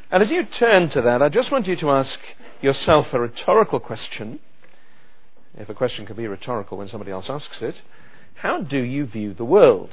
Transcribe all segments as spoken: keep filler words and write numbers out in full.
And as you turn to that, I just want you to ask yourself a rhetorical question, if a question can be rhetorical when somebody else asks it. How do you view the world?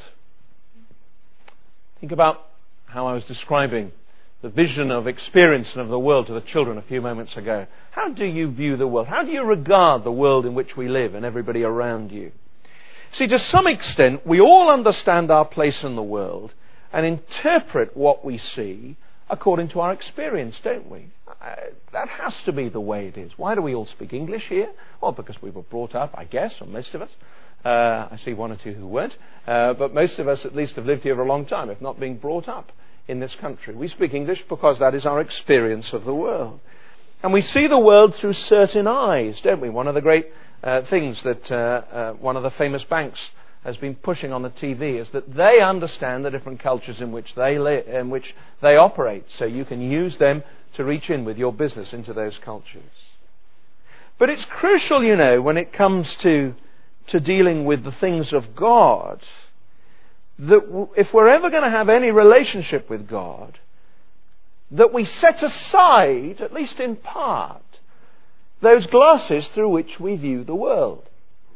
Think about how I was describing the vision of experience of the world to the children a few moments ago. How do you view the world? How do you regard the world in which we live and everybody around you? See, to some extent, we all understand our place in the world and interpret what we see according to our experience, don't we? Uh, that has to be the way it is. Why do we all speak English here? Well, because we were brought up, I guess, or most of us. Uh, I see one or two who weren't. Uh, but most of us at least have lived here for a long time, if not being brought up in this country. We speak English because that is our experience of the world. And we see the world through certain eyes, don't we? One of the great uh, things that uh, uh, one of the famous banks has been pushing on the T V is that they understand the different cultures in which they li- in which they operate, so you can use them to reach in with your business into those cultures. But it's crucial, you know, when it comes to to dealing with the things of God, that w- if we're ever going to have any relationship with God, that we set aside, at least in part, those glasses through which we view the world.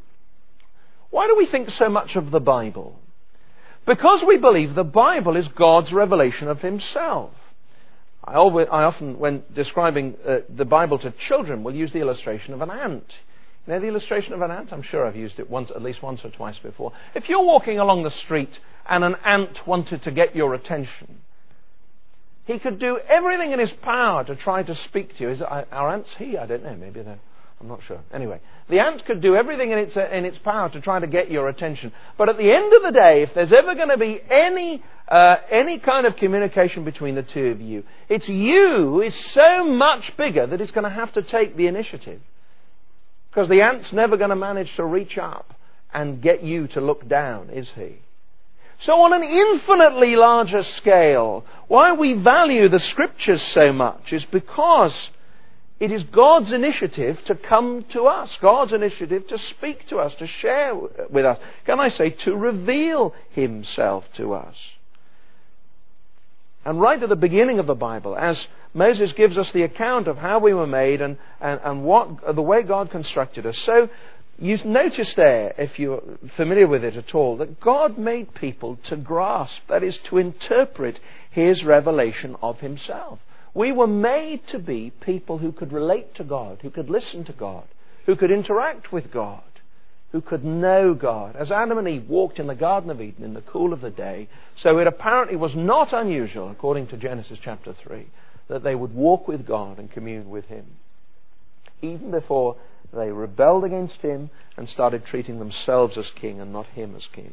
Why do we think so much of the Bible? Because we believe the Bible is God's revelation of Himself. I, always, I often, when describing uh, the Bible to children, will use the illustration of an ant. You know the illustration of an ant? I'm sure I've used it once, at least once or twice before. If you're walking along the street and an ant wanted to get your attention, he could do everything in his power to try to speak to you. Is it, are ants he? I don't know. Maybe they're... I'm not sure. Anyway, the ant could do everything in its uh, in its power to try to get your attention. But at the end of the day, if there's ever going to be any uh, any kind of communication between the two of you, it's you who is so much bigger that it's going to have to take the initiative. Because the ant's never going to manage to reach up and get you to look down, is he? So on an infinitely larger scale, why we value the Scriptures so much is because it is God's initiative to come to us, God's initiative to speak to us, to share with us. Can I say, to reveal Himself to us. And right at the beginning of the Bible, as Moses gives us the account of how we were made and, and, and what the way God constructed us. So you notice there, if you're familiar with it at all, that God made people to grasp, that is, to interpret His revelation of Himself. We were made to be people who could relate to God, who could listen to God, who could interact with God, who could know God. As Adam and Eve walked in the Garden of Eden in the cool of the day, so it apparently was not unusual, according to Genesis chapter three, that they would walk with God and commune with Him, even before they rebelled against Him and started treating themselves as king and not Him as king.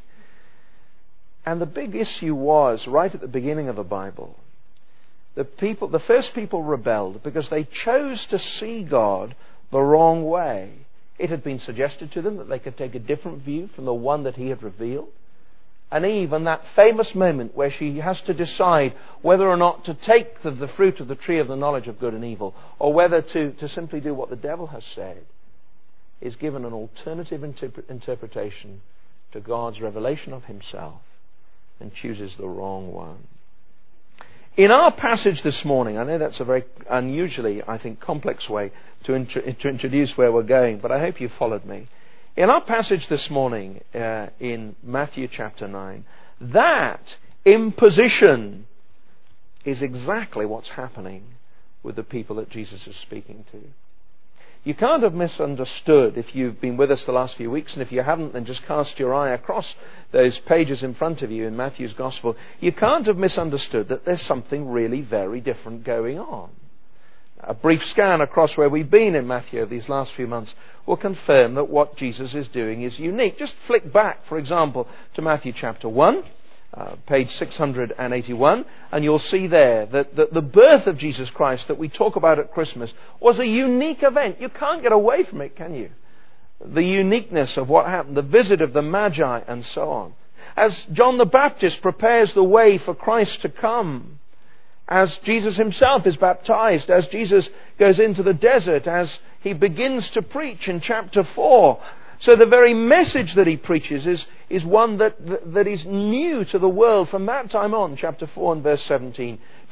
And the big issue was, right at the beginning of the Bible, The people, the first people rebelled because they chose to see God the wrong way. It had been suggested to them that they could take a different view from the one that He had revealed. And Eve, in that famous moment where she has to decide whether or not to take the, the fruit of the tree of the knowledge of good and evil, or whether to, to simply do what the devil has said, is given an alternative interp- interpretation to God's revelation of Himself and chooses the wrong one. In our passage this morning, I know that's a very unusually, I think, complex way to, int- to introduce where we're going, but I hope you followed me. In our passage this morning, uh, in Matthew chapter nine, that imposition is exactly what's happening with the people that Jesus is speaking to. You can't have misunderstood if you've been with us the last few weeks, and if you haven't, then just cast your eye across those pages in front of you in Matthew's Gospel. You can't have misunderstood that there's something really very different going on. A brief scan across where we've been in Matthew these last few months will confirm that what Jesus is doing is unique. Just flick back, for example, to Matthew chapter one. Uh, page six hundred eighty-one, and you'll see there that, that the birth of Jesus Christ that we talk about at Christmas was a unique event. You can't get away from it, can you? The uniqueness of what happened, the visit of the Magi, and so on. As John the Baptist prepares the way for Christ to come, as Jesus Himself is baptized, as Jesus goes into the desert, as He begins to preach in chapter four. So the very message that He preaches is, is one that, that is new to the world from that time on, chapter four and verse seventeen.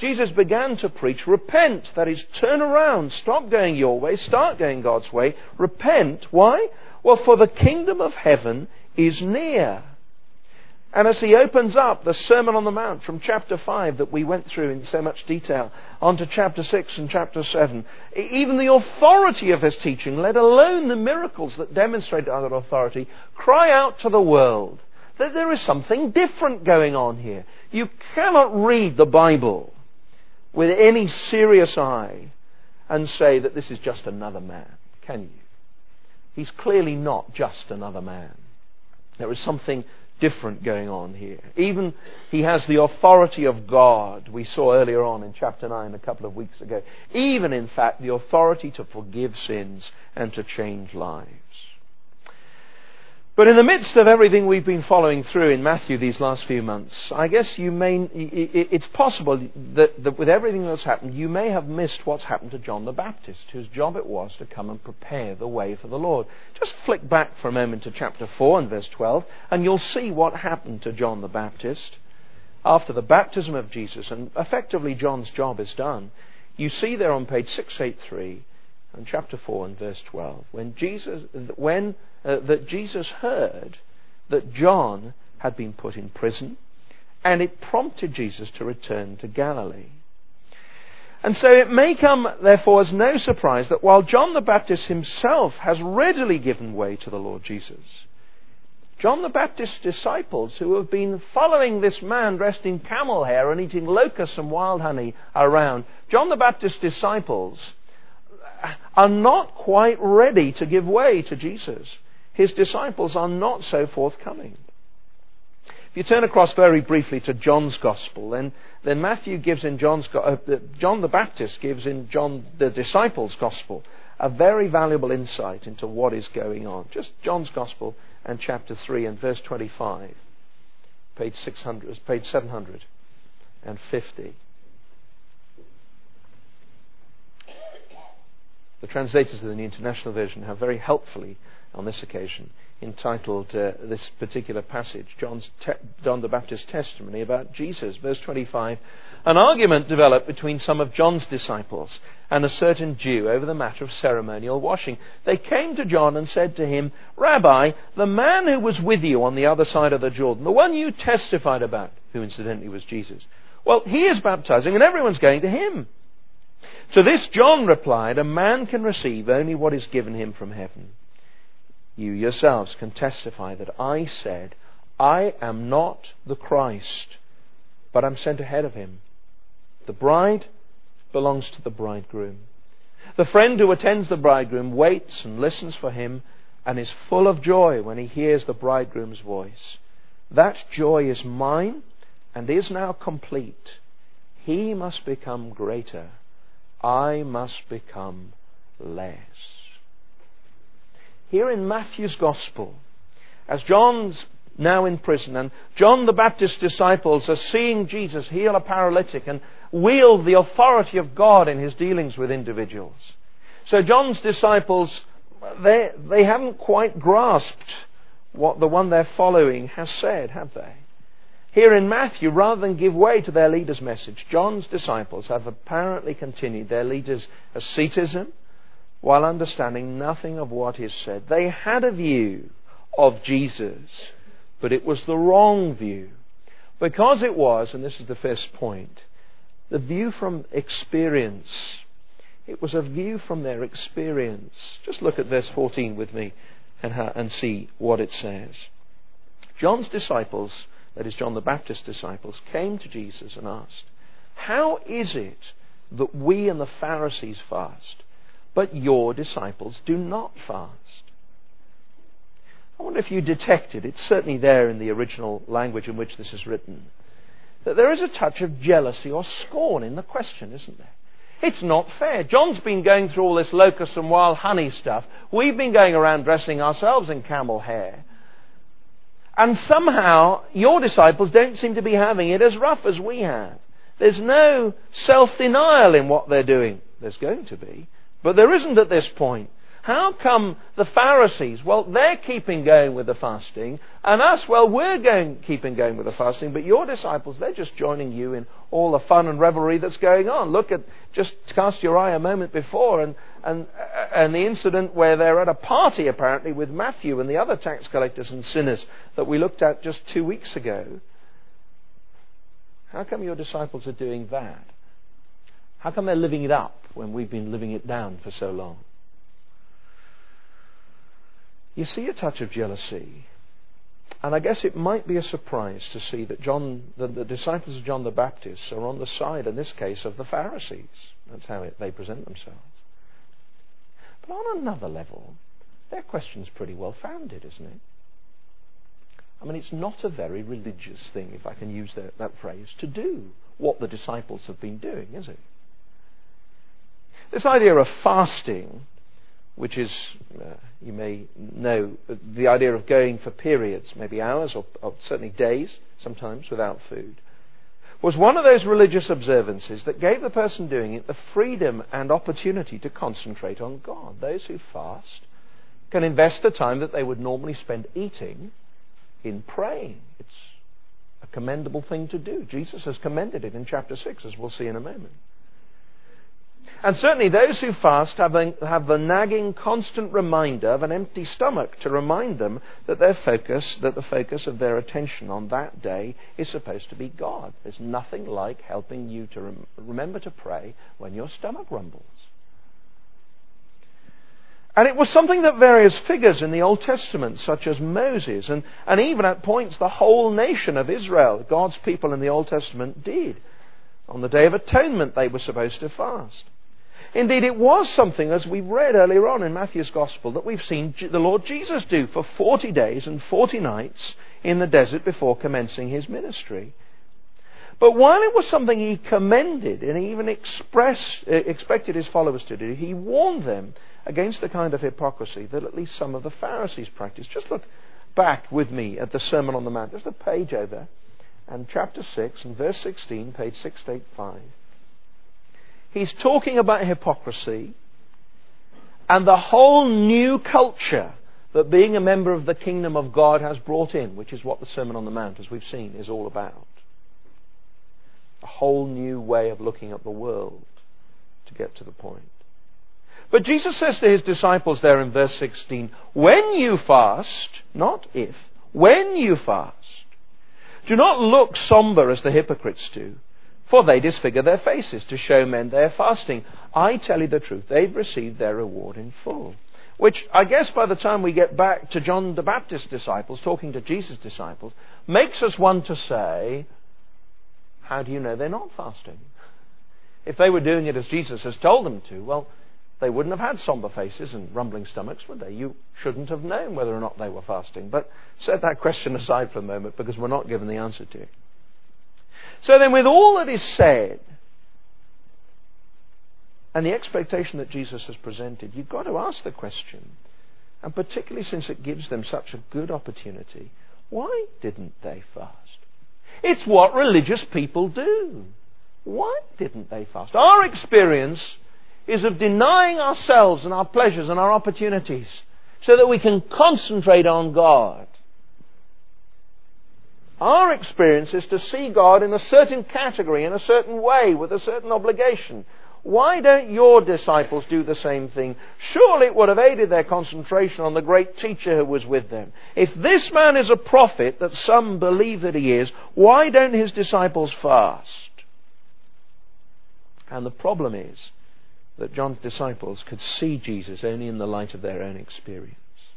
Jesus began to preach, repent, that is, turn around, stop going your way, start going God's way, repent. Why? Well, for the kingdom of heaven is near. And as he opens up the Sermon on the Mount from chapter five that we went through in so much detail, onto chapter six and chapter seven, even the authority of his teaching, let alone the miracles that demonstrate that authority, cry out to the world that there is something different going on here. You cannot read the Bible with any serious eye and say that this is just another man, can you? He's clearly not just another man. There is something different going on here. Even he has the authority of God, we saw earlier on in chapter nine a couple of weeks ago. Even, in fact, the authority to forgive sins and to change lives. But in the midst of everything we've been following through in Matthew these last few months, I guess you may, it's possible that, that with everything that's happened, you may have missed what's happened to John the Baptist, whose job it was to come and prepare the way for the Lord. Just flick back for a moment to chapter four and verse twelve, and you'll see what happened to John the Baptist after the baptism of Jesus, and effectively John's job is done. You see there on page six eighty-three, in chapter four and verse twelve, when Jesus, when uh, that Jesus heard that John had been put in prison, and it prompted Jesus to return to Galilee. And so it may come, therefore, as no surprise that while John the Baptist himself has readily given way to the Lord Jesus, John the Baptist's disciples, who have been following this man dressed in camel hair and eating locusts and wild honey around, John the Baptist's disciples are not quite ready to give way to Jesus. His disciples are not so forthcoming. If you turn across very briefly to John's Gospel, then, then Matthew gives in John's uh, John the Baptist gives in John the disciples' Gospel a very valuable insight into what is going on. Just John's Gospel and chapter three and verse twenty-five, page six hundred, page seven hundred fifty. The translators of the New International Version have very helpfully, on this occasion, entitled uh, this particular passage, John's te- John the Baptist's testimony about Jesus. Verse twenty-five, an argument developed between some of John's disciples and a certain Jew over the matter of ceremonial washing. They came to John and said to him, Rabbi, the man who was with you on the other side of the Jordan, the one you testified about, who incidentally was Jesus, well, he is baptizing and everyone's going to him. To this John replied, a man can receive only what is given him from heaven. You yourselves can testify that I said, I am not the Christ, but I'm sent ahead of him. The bride belongs to the bridegroom. The friend who attends the bridegroom waits and listens for him and is full of joy when he hears the bridegroom's voice. That joy is mine and is now complete. He must become greater. I must become less. Here in Matthew's Gospel, as John's now in prison and John the Baptist's disciples are seeing Jesus heal a paralytic and wield the authority of God in his dealings with individuals. So John's disciples, they, they haven't quite grasped what the one they're following has said, have they? Here in Matthew, rather than give way to their leader's message, John's disciples have apparently continued their leader's asceticism while understanding nothing of what is said. They had a view of Jesus, but it was the wrong view. Because it was, and this is the first point, the view from experience. It was a view from their experience. Just look at verse fourteen with me and, ha- and see what it says. John's disciples, that is John the Baptist's disciples, came to Jesus and asked, how is it that we and the Pharisees fast, but your disciples do not fast? I wonder if you detected, it's certainly there in the original language in which this is written, that there is a touch of jealousy or scorn in the question, isn't there? It's not fair. John's been going through all this locust and wild honey stuff. We've been going around dressing ourselves in camel hair. And somehow your disciples don't seem to be having it as rough as we have. There's no self-denial in what they're doing. There's going to be, but there isn't at this point. How come the Pharisees, well, they're keeping going with the fasting, and us, well, we're going keeping going with the fasting, but your disciples, they're just joining you in all the fun and revelry that's going on. Look at, just cast your eye a moment before, and, and, and the incident where they're at a party, apparently, with Matthew and the other tax collectors and sinners that we looked at just two weeks ago. How come your disciples are doing that? How come they're living it up when we've been living it down for so long? You see a touch of jealousy. And I guess it might be a surprise to see that John, the, the disciples of John the Baptist are on the side, in this case, of the Pharisees. That's how it, they present themselves. But on another level, their question's pretty well founded, isn't it? I mean, it's not a very religious thing, if I can use that, that phrase, to do what the disciples have been doing, is it? This idea of fasting, which is, uh, you may know, the idea of going for periods, maybe hours or, or certainly days, sometimes, without food, was one of those religious observances that gave the person doing it the freedom and opportunity to concentrate on God. Those who fast can invest the time that they would normally spend eating in praying. It's a commendable thing to do. Jesus has commended it in chapter six, as we'll see in a moment. And certainly those who fast have, a, have the nagging, constant reminder of an empty stomach to remind them that their focus, that the focus of their attention on that day is supposed to be God. There's nothing like helping you to rem- remember to pray when your stomach rumbles. And it was something that various figures in the Old Testament, such as Moses, and, and even at points the whole nation of Israel, God's people in the Old Testament, did. On the Day of Atonement, they were supposed to fast. Indeed, it was something, as we read earlier on in Matthew's Gospel, that we've seen the Lord Jesus do for forty days and forty nights in the desert before commencing his ministry. But while it was something he commended and he even expressed, expected his followers to do, he warned them against the kind of hypocrisy that at least some of the Pharisees practiced. Just look back with me at the Sermon on the Mount, just a page over, and chapter six and verse sixteen, page six eighty-five. He's talking about hypocrisy and the whole new culture that being a member of the kingdom of God has brought in, which is what the Sermon on the Mount, as we've seen, is all about. A whole new way of looking at the world, to get to the point. But Jesus says to his disciples there in verse sixteen, when you fast, not if, when you fast, do not look somber as the hypocrites do, for they disfigure their faces to show men they are fasting. I tell you the truth, they've received their reward in full. Which, I guess by the time we get back to John the Baptist's disciples, talking to Jesus' disciples, makes us want to say, how do you know they're not fasting? If they were doing it as Jesus has told them to, well, they wouldn't have had somber faces and rumbling stomachs, would they? You shouldn't have known whether or not they were fasting. But set that question aside for a moment, because we're not given the answer to it. So then, with all that is said, and the expectation that Jesus has presented, you've got to ask the question, and particularly since it gives them such a good opportunity, why didn't they fast? It's what religious people do. Why didn't they fast? Our experience is of denying ourselves and our pleasures and our opportunities so that we can concentrate on God. Our experience is to see God in a certain category, in a certain way, with a certain obligation. Why don't your disciples do the same thing? Surely it would have aided their concentration on the great teacher who was with them. If this man is a prophet that some believe that he is, why don't his disciples fast? And the problem is that John's disciples could see Jesus only in the light of their own experience.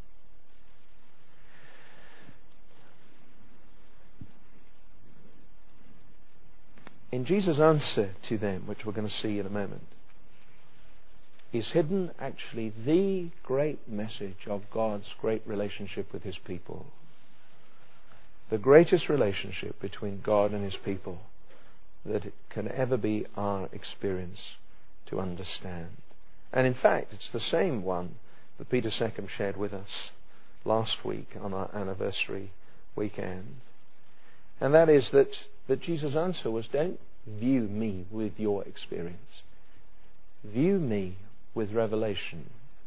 In Jesus' answer to them, which we're going to see in a moment, is hidden actually the great message of God's great relationship with his people. The greatest relationship between God and his people that it can ever be our experience to understand. And in fact, it's the same one that Peter Seckham shared with us last week on our anniversary weekend. And that is that, that Jesus' answer was, don't view me with your experience. View me with revelation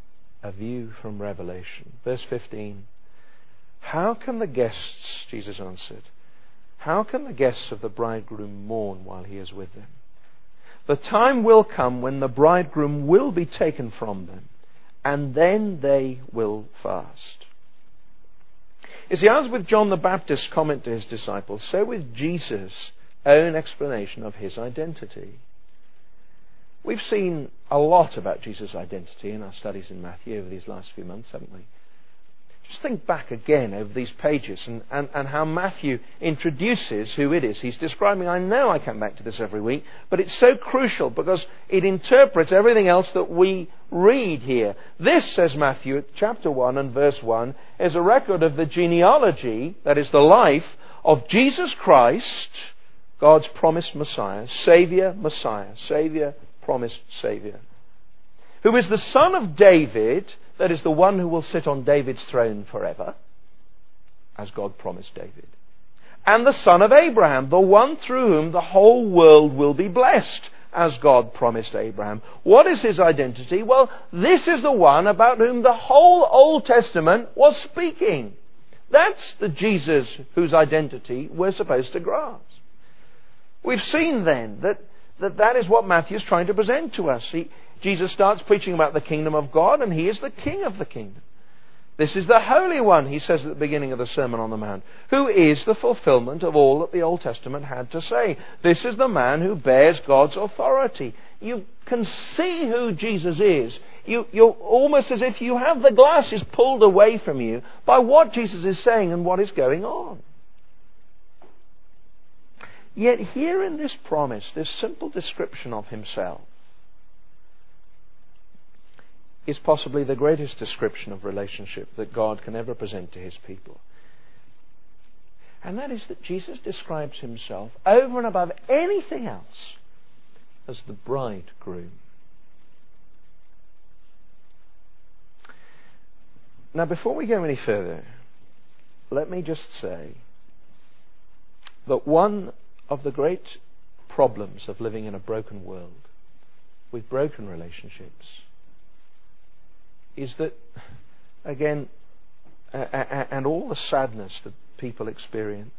a view from Revelation. Verse fifteen. How can the guests, Jesus answered, how can the guests of the bridegroom mourn while he is with them? The time will come when the bridegroom will be taken from them, and then they will fast. You see, as with John the Baptist's comment to his disciples, so with Jesus' own explanation of his identity. We've seen a lot about Jesus' identity in our studies in Matthew over these last few months, haven't we? Just think back again over these pages and, and, and how Matthew introduces who it is he's describing. I know I come back to this every week, but it's so crucial because it interprets everything else that we read here. This, says Matthew, chapter one and verse one, is a record of the genealogy, that is the life, of Jesus Christ, God's promised Messiah, Saviour, Messiah, Saviour, promised Saviour, who is the son of David, that is the one who will sit on David's throne forever, as God promised David, and the son of Abraham, the one through whom the whole world will be blessed, as God promised Abraham. What is his identity? Well, this is the one about whom the whole Old Testament was speaking. That's the Jesus whose identity we're supposed to grasp. We've seen then that that, that is what Matthew is trying to present to us. He, Jesus starts preaching about the kingdom of God, and he is the king of the kingdom. This is the Holy One, he says at the beginning of the Sermon on the Mount, who is the fulfillment of all that the Old Testament had to say. This is the man who bears God's authority. You can see who Jesus is. You, you're almost as if you have the glasses pulled away from you by what Jesus is saying and what is going on. Yet here in this promise, this simple description of himself, is possibly the greatest description of relationship that God can ever present to his people. And that is that Jesus describes himself over and above anything else as the bridegroom. Now, before we go any further, let me just say that one of the great problems of living in a broken world with broken relationships is that, again, uh, and all the sadness that people experience,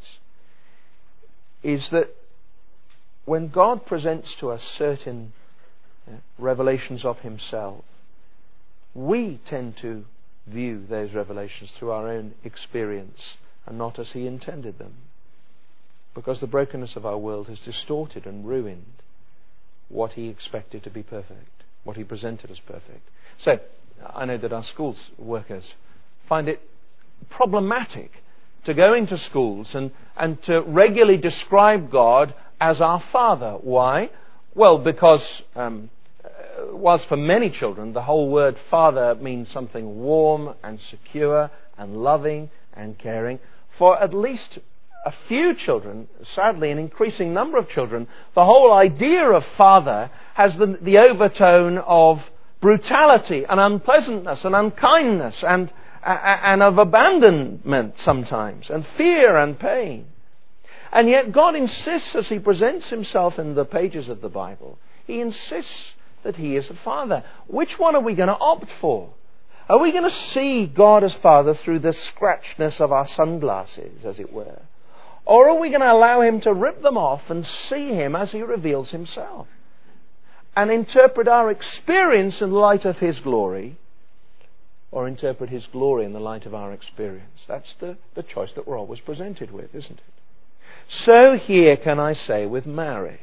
is that when God presents to us certain uh, revelations of himself, we tend to view those revelations through our own experience and not as he intended them. Because the brokenness of our world has distorted and ruined what he expected to be perfect, what he presented as perfect. So, I know that our schools workers find it problematic to go into schools and, and to regularly describe God as our Father. Why? Well, because um, whilst for many children the whole word Father means something warm and secure and loving and caring, for at least a few children, sadly an increasing number of children, the whole idea of father has the, the overtone of brutality and unpleasantness and unkindness and, and of abandonment sometimes, and fear and pain. And yet God insists, as he presents himself in the pages of the Bible, he insists that he is a father. Which one are we going to opt for? Are we going to see God as Father through the scratchness of our sunglasses, as it were? Or are we going to allow him to rip them off and see him as he reveals himself? And interpret our experience in the light of his glory, or interpret his glory in the light of our experience? That's the, the choice that we're always presented with, isn't it? So here can I say with marriage,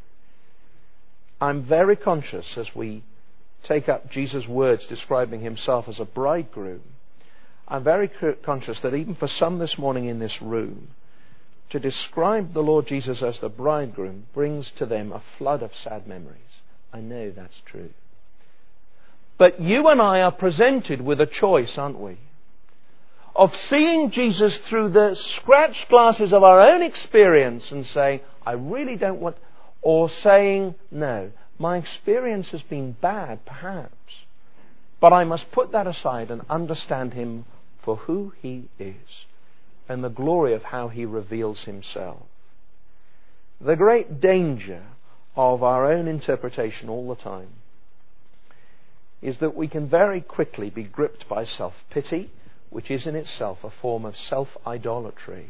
I'm very conscious as we take up Jesus' words describing himself as a bridegroom, I'm very conscious that even for some this morning in this room, to describe the Lord Jesus as the bridegroom brings to them a flood of sad memories. I know that's true. But you and I are presented with a choice, aren't we? Of seeing Jesus through the scratched glasses of our own experience and saying, I really don't want... Or saying, no, my experience has been bad, perhaps, but I must put that aside and understand him for who he is and the glory of how he reveals himself. The great danger of our own interpretation all the time is that we can very quickly be gripped by self-pity, which is in itself a form of self-idolatry.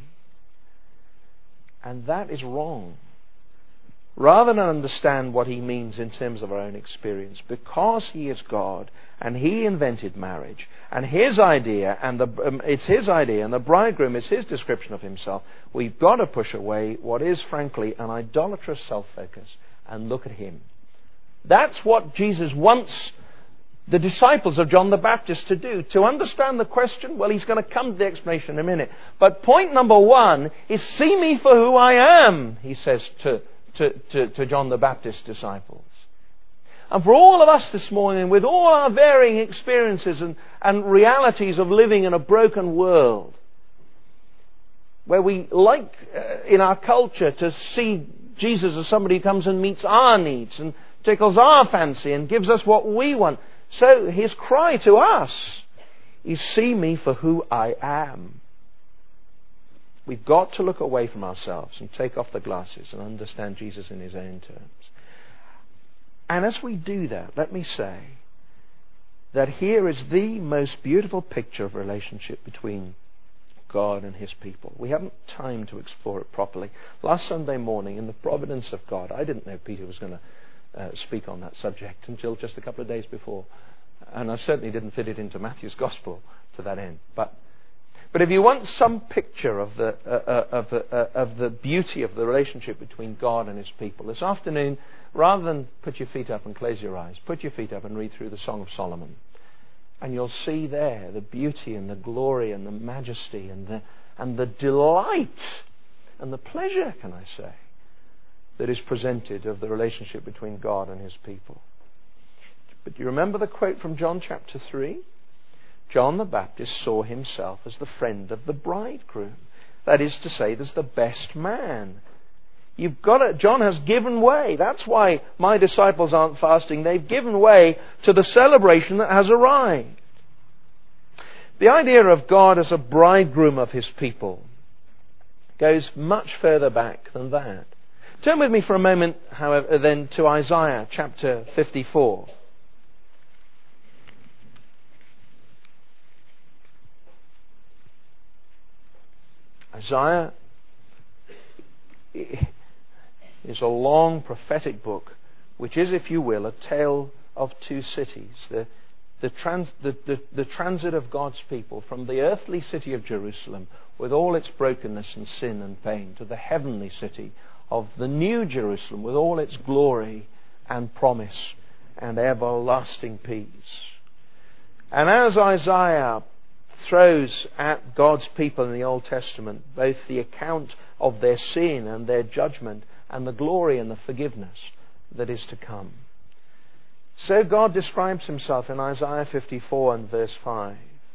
And that is wrong. Rather than understand what he means in terms of our own experience, because he is God and he invented marriage and his idea and the um, it's his idea and the bridegroom is his description of himself, we've got to push away what is frankly an idolatrous self-focus and look at him. That's what Jesus wants the disciples of John the Baptist to do. To understand the question, well, he's going to come to the explanation in a minute. But point number one is, see me for who I am, he says to To, to, to John the Baptist's disciples. And for all of us this morning, with all our varying experiences and, and realities of living in a broken world, where we like uh, in our culture to see Jesus as somebody who comes and meets our needs and tickles our fancy and gives us what we want. So his cry to us is, see me for who I am. We've got to look away from ourselves and take off the glasses and understand Jesus in his own terms. And as we do that, let me say that here is the most beautiful picture of relationship between God and his people. We haven't time to explore it properly. Last Sunday morning, in the providence of God, I didn't know Peter was going to uh, speak on that subject until just a couple of days before. And I certainly didn't fit it into Matthew's Gospel to that end. But But if you want some picture of the uh, uh, of the uh, of the beauty of the relationship between God and his people, this afternoon, rather than put your feet up and close your eyes, put your feet up and read through the Song of Solomon. And you'll see there the beauty and the glory and the majesty and the and the delight and the pleasure, can I say, that is presented of the relationship between God and his people. But do you remember the quote from John chapter three? John the Baptist saw himself as the friend of the bridegroom. That is to say, as the best man. You've got to, John has given way. That's why my disciples aren't fasting. They've given way to the celebration that has arrived. The idea of God as a bridegroom of his people goes much further back than that. Turn with me for a moment, however, then to Isaiah chapter fifty-four. Isaiah is a long prophetic book, which is, if you will, a tale of two cities. The, the, trans, the, the, the transit of God's people from the earthly city of Jerusalem, with all its brokenness and sin and pain, to the heavenly city of the new Jerusalem, with all its glory and promise and everlasting peace. And as Isaiah throws at God's people in the Old Testament both the account of their sin and their judgment and the glory and the forgiveness that is to come, so God describes himself in Isaiah fifty-four and verse five.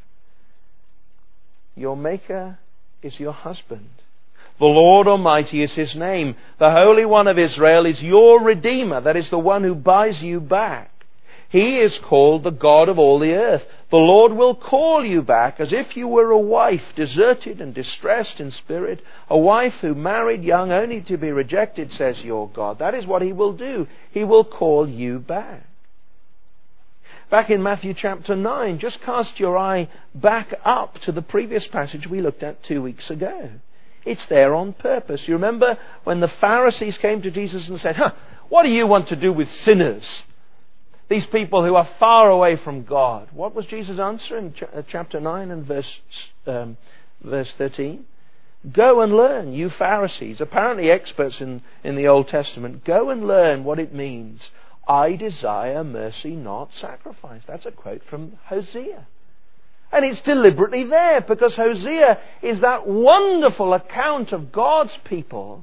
Your Maker is your husband. The Lord Almighty is his name. The Holy One of Israel is your Redeemer. That is the one who buys you back. He is called the God of all the earth. The Lord will call you back as if you were a wife, deserted and distressed in spirit, a wife who married young only to be rejected, says your God. That is what he will do. He will call you back. Back in Matthew chapter nine, just cast your eye back up to the previous passage we looked at two weeks ago. It's there on purpose. You remember when the Pharisees came to Jesus and said, huh, what do you want to do with sinners? These people who are far away from God. What was Jesus' answer in ch- chapter nine and verse, um, verse thirteen? Go and learn, you Pharisees, apparently experts in, in the Old Testament, go and learn what it means. I desire mercy, not sacrifice. That's a quote from Hosea. And it's deliberately there because Hosea is that wonderful account of God's people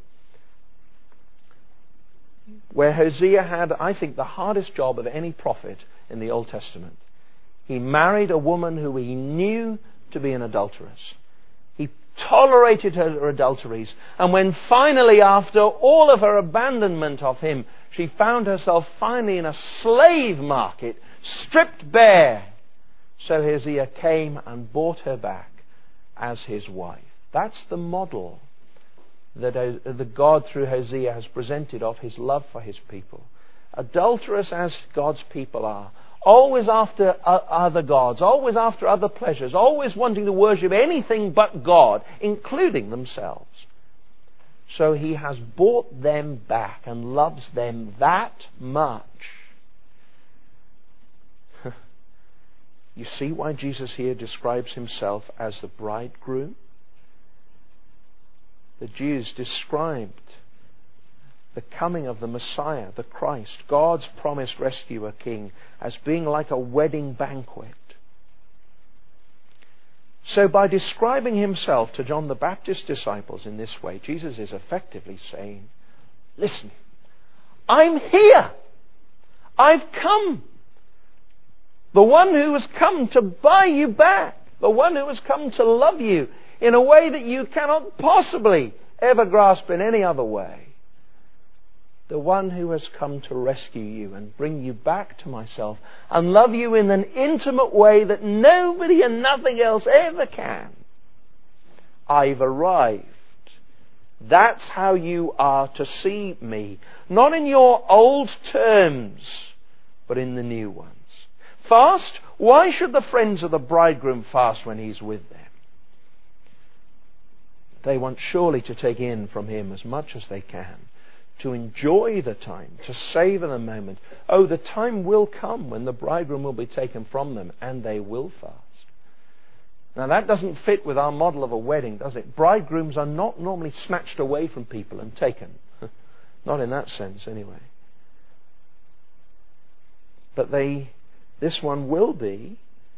where Hosea had, I think, the hardest job of any prophet in the Old Testament. He married a woman who he knew to be an adulteress. He tolerated her adulteries. And when finally, after all of her abandonment of him, she found herself finally in a slave market, stripped bare, so Hosea came and bought her back as his wife. That's the model that the God through Hosea has presented of his love for his people. Adulterous as God's people are, always after other gods, always after other pleasures, always wanting to worship anything but God, including themselves. So he has bought them back and loves them that much. You see why Jesus here describes himself as the bridegroom? The Jews described the coming of the Messiah, the Christ, God's promised rescuer king, as being like a wedding banquet. So by describing himself to John the Baptist's disciples in this way, Jesus is effectively saying, listen, I'm here. I've come. The one who has come to buy you back. The one who has come to love you in a way that you cannot possibly ever grasp in any other way. The one who has come to rescue you and bring you back to myself and love you in an intimate way that nobody and nothing else ever can. I've arrived. That's how you are to see me. Not in your old terms, but in the new ones. Fast? Why should the friends of the bridegroom fast when he's with them? They want surely to take in from him as much as they can, to enjoy the time, to savor the moment. Oh, the time will come when the bridegroom will be taken from them, and they will fast. Now that doesn't fit with our model of a wedding, does it? Bridegrooms are not normally snatched away from people and taken. Not in that sense, anyway. But they, this one will be,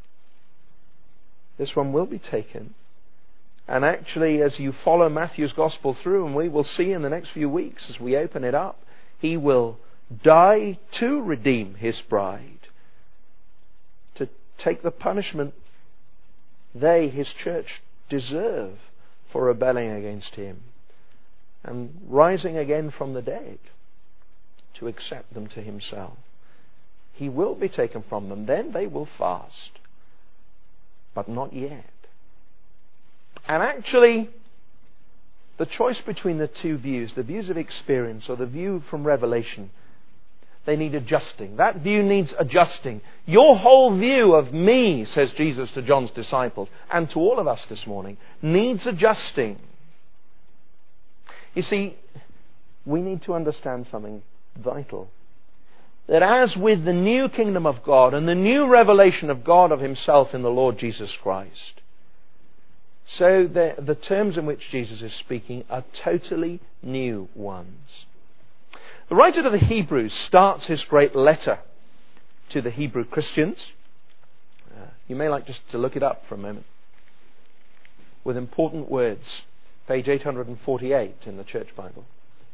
this one will be taken. And actually, as you follow Matthew's Gospel through, and we will see in the next few weeks as we open it up, he will die to redeem his bride, to take the punishment they, his church, deserve for rebelling against him, and rising again from the dead to accept them to himself. He will be taken from them. Then they will fast. But not yet. And actually, the choice between the two views, the views of experience or the view from Revelation, they need adjusting. That view needs adjusting. Your whole view of me, says Jesus to John's disciples, and to all of us this morning, needs adjusting. You see, we need to understand something vital. That as with the new kingdom of God and the new revelation of God of himself in the Lord Jesus Christ, so the, the terms in which Jesus is speaking are totally new ones. The writer to the Hebrews starts his great letter to the Hebrew Christians. Uh, you may like just to look it up for a moment. With important words. Page eight hundred forty-eight in the Church Bible.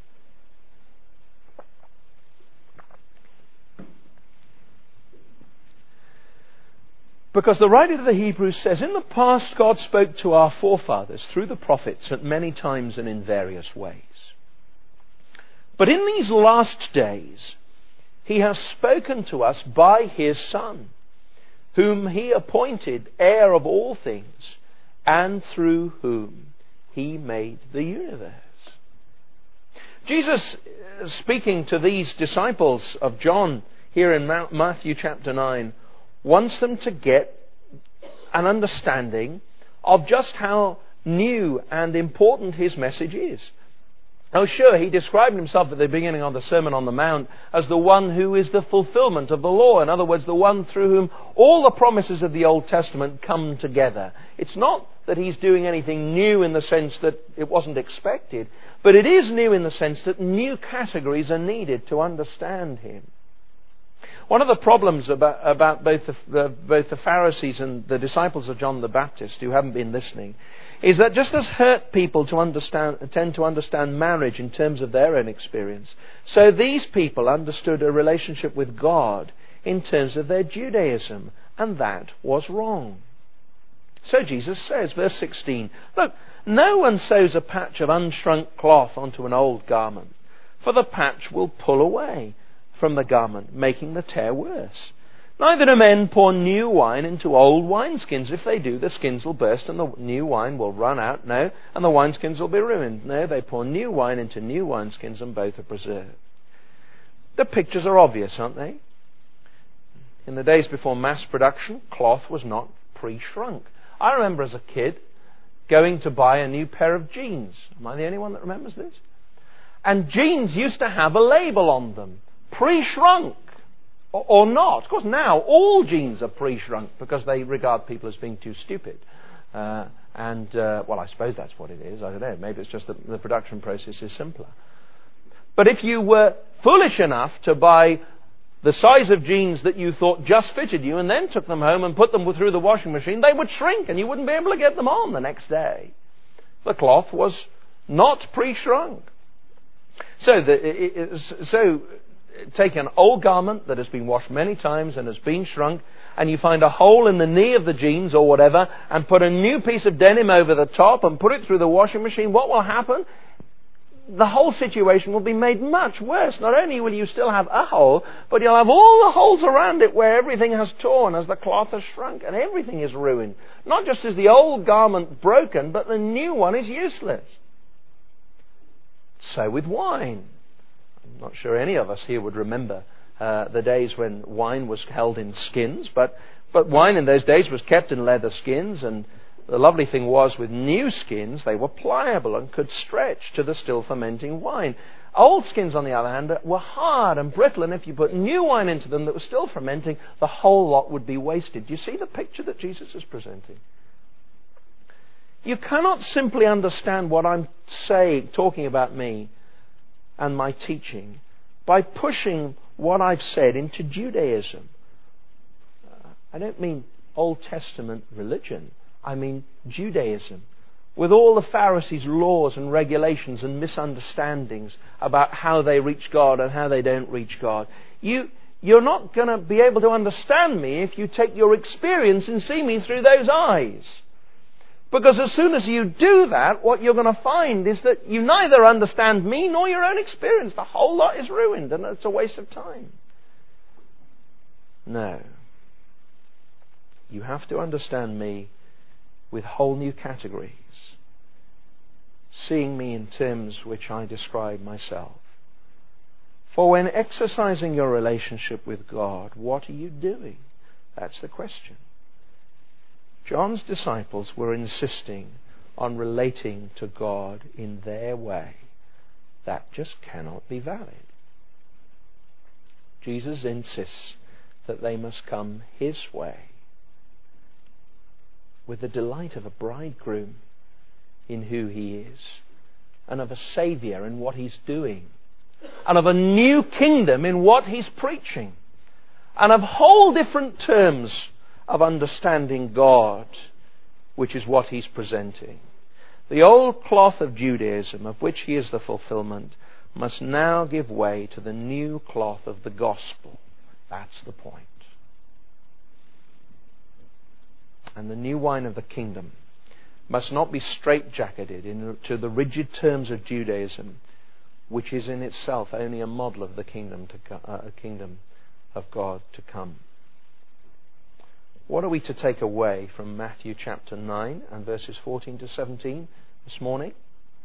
Because the writer to the Hebrews says, in the past God spoke to our forefathers through the prophets at many times and in various ways. But in these last days, he has spoken to us by his Son, whom he appointed heir of all things, and through whom he made the universe. Jesus, speaking to these disciples of John here in Matthew chapter nine, wants them to get an understanding of just how new and important his message is. Oh, sure, he described himself at the beginning of the Sermon on the Mount as the one who is the fulfillment of the law. In other words, the one through whom all the promises of the Old Testament come together. It's not that he's doing anything new in the sense that it wasn't expected, but it is new in the sense that new categories are needed to understand him. One of the problems about, about both, the, the, both the Pharisees and the disciples of John the Baptist who haven't been listening is that just as hurt people to understand, tend to understand marriage in terms of their own experience, so these people understood a relationship with God in terms of their Judaism, and that was wrong. So Jesus says, verse sixteen, look, no one sews a patch of unshrunk cloth onto an old garment, for the patch will pull away from the garment, making the tear worse. Neither do men pour new wine into old wineskins. If they do, the skins will burst and the new wine will run out. No, and the wineskins will be ruined. No, they pour new wine into new wineskins and both are preserved. The pictures are obvious, aren't they? In the days before mass production, cloth was not pre-shrunk. I remember as a kid going to buy a new pair of jeans. Am I the only one that remembers this? And jeans used to have a label on them, pre-shrunk or, or not. Of course, now all jeans are pre-shrunk because they regard people as being too stupid. Uh, and, uh, well, I suppose that's what it is. I don't know. Maybe it's just that the production process is simpler. But if you were foolish enough to buy the size of jeans that you thought just fitted you and then took them home and put them through the washing machine, they would shrink and you wouldn't be able to get them on the next day. The cloth was not pre-shrunk. So, the, it, it, so take an old garment that has been washed many times and has been shrunk, and you find a hole in the knee of the jeans or whatever, and put a new piece of denim over the top and put it through the washing machine. What will happen? The whole situation will be made much worse. Not only will you still have a hole, but you'll have all the holes around it where everything has torn as the cloth has shrunk, and everything is ruined. Not just is the old garment broken, but the new one is useless. So with wine. I'm not sure any of us here would remember uh, the days when wine was held in skins, but, but wine in those days was kept in leather skins, and the lovely thing was with new skins, they were pliable and could stretch to the still fermenting wine. Old skins, on the other hand, were hard and brittle, and if you put new wine into them that was still fermenting, the whole lot would be wasted. Do you see the picture that Jesus is presenting? You cannot simply understand what I'm saying, talking about me and my teaching, by pushing what I've said into Judaism. Uh, I don't mean Old Testament religion. I mean Judaism. With all the Pharisees' laws and regulations and misunderstandings about how they reach God and how they don't reach God. You, you're not going to be able to understand me if you take your experience and see me through those eyes. Because as soon as you do that, what you're going to find is that you neither understand me nor your own experience. The whole lot is ruined and it's a waste of time. No. You have to understand me with whole new categories. Seeing me in terms which I describe myself. For when exercising your relationship with God, what are you doing? That's the question. John's disciples were insisting on relating to God in their way. That just cannot be valid. Jesus insists that they must come His way, with the delight of a bridegroom in who He is, and of a Saviour in what He's doing, and of a new kingdom in what He's preaching, and of whole different terms of understanding God, which is what He's presenting. The old cloth of Judaism, of which He is the fulfillment, must now give way to the new cloth of the gospel. That's the point. And the new wine of the kingdom must not be straitjacketed into the rigid terms of Judaism, which is in itself only a model of the kingdom to co- uh, a kingdom of God to come. What are we to take away from Matthew chapter nine and verses fourteen to seventeen this morning?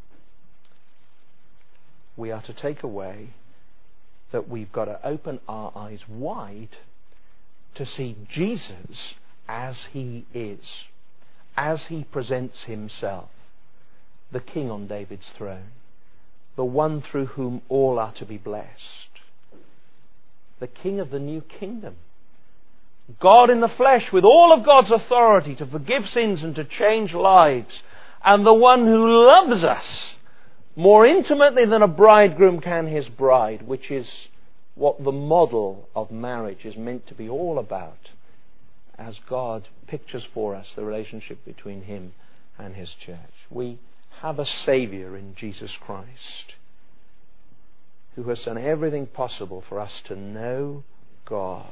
We are to take away that we've got to open our eyes wide to see Jesus as He is, as He presents Himself, the King on David's throne, the one through whom all are to be blessed, the King of the new kingdom, God in the flesh with all of God's authority to forgive sins and to change lives, and the one who loves us more intimately than a bridegroom can his bride, which is what the model of marriage is meant to be all about, as God pictures for us the relationship between Him and His church. We have a Saviour in Jesus Christ who has done everything possible for us to know God.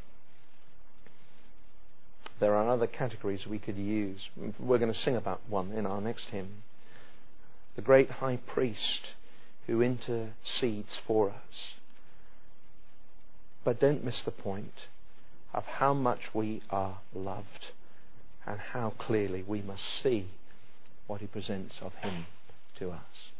There are other categories we could use. We're going to sing about one in our next hymn. The great high priest who intercedes for us. But don't miss the point of how much we are loved and how clearly we must see what He presents of Him to us.